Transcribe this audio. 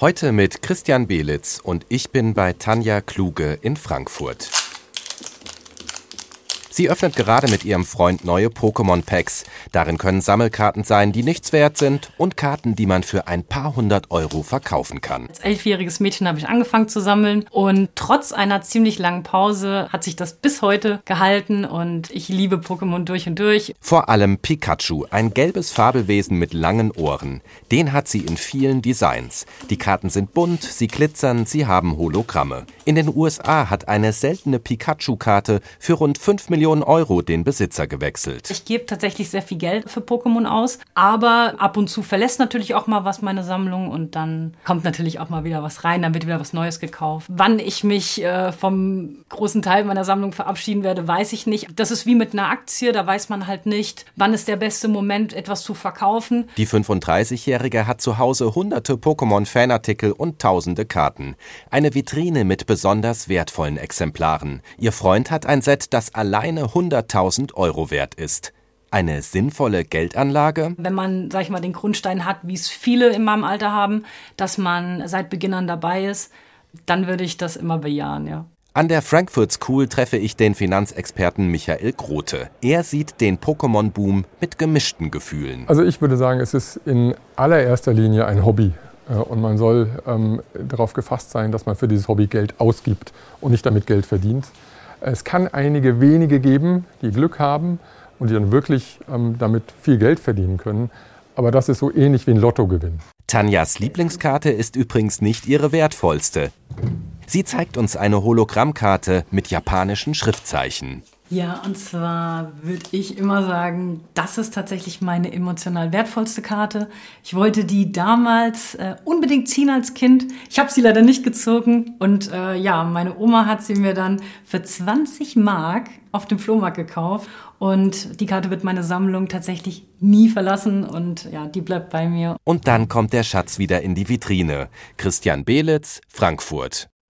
Heute mit Christian Belitz und ich bin bei Tanja Kluge in Frankfurt. Sie öffnet gerade mit ihrem Freund neue Pokémon-Packs. Darin können Sammelkarten sein, die nichts wert sind und Karten, die man für ein paar hundert Euro verkaufen kann. Als 11-jähriges Mädchen habe ich angefangen zu sammeln und trotz einer ziemlich langen Pause hat sich das bis heute gehalten und ich liebe Pokémon durch und durch. Vor allem Pikachu, ein gelbes Fabelwesen mit langen Ohren. Den hat sie in vielen Designs. Die Karten sind bunt, sie glitzern, sie haben Hologramme. In den USA hat eine seltene Pikachu-Karte für rund 5 Millionen Euro den Besitzer gewechselt. Ich gebe tatsächlich sehr viel Geld für Pokémon aus, aber ab und zu verlässt natürlich auch mal was meine Sammlung und dann kommt natürlich auch mal wieder was rein, dann wird wieder was Neues gekauft. Wann ich mich vom großen Teil meiner Sammlung verabschieden werde, weiß ich nicht. Das ist wie mit einer Aktie, da weiß man halt nicht, wann ist der beste Moment, etwas zu verkaufen. Die 35-Jährige hat zu Hause hunderte Pokémon-Fanartikel und tausende Karten. Eine Vitrine mit besonders wertvollen Exemplaren. Ihr Freund hat ein Set, das alleine 100.000 Euro wert ist. Eine sinnvolle Geldanlage? Wenn man, sag ich mal, den Grundstein hat, wie es viele in meinem Alter haben, dass man seit Beginn an dabei ist, dann würde ich das immer bejahen, ja. An der Frankfurt School treffe ich den Finanzexperten Michael Grote. Er sieht den Pokémon-Boom mit gemischten Gefühlen. Also ich würde sagen, es ist in allererster Linie ein Hobby. Und man soll darauf gefasst sein, dass man für dieses Hobby Geld ausgibt und nicht damit Geld verdient. Es kann einige wenige geben, die Glück haben und die dann wirklich damit viel Geld verdienen können. Aber das ist so ähnlich wie ein Lottogewinn. Tanjas Lieblingskarte ist übrigens nicht ihre wertvollste. Sie zeigt uns eine Hologrammkarte mit japanischen Schriftzeichen. Ja, und zwar würde ich immer sagen, das ist tatsächlich meine emotional wertvollste Karte. Ich wollte die damals unbedingt ziehen als Kind. Ich habe sie leider nicht gezogen. Und meine Oma hat sie mir dann für 20 Mark auf dem Flohmarkt gekauft. Und die Karte wird meine Sammlung tatsächlich nie verlassen. Und ja, die bleibt bei mir. Und dann kommt der Schatz wieder in die Vitrine. Christian Belitz, Frankfurt.